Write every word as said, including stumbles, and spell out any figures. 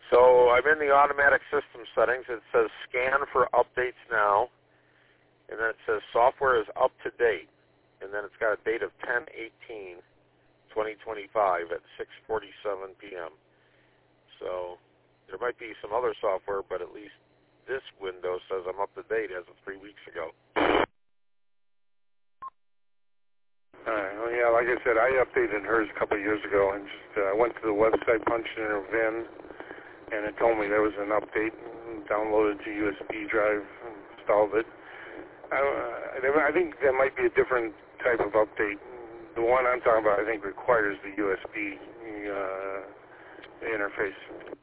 So I'm in the automatic system settings. It says scan for updates now, and then it says software is up to date, and then it's got a date of ten eighteen twenty twenty-five at six forty-seven p.m. So there might be some other software, but at least this window says I'm up to date as of three weeks ago. All right. Well, yeah, like I said, I updated hers a couple of years ago, and just uh, went to the website, punched in her V I N, and it told me there was an update, and downloaded the U S B drive, and installed it. I, uh, I think there might be a different type of update. The one I'm talking about, I think, requires the U S B uh, interface.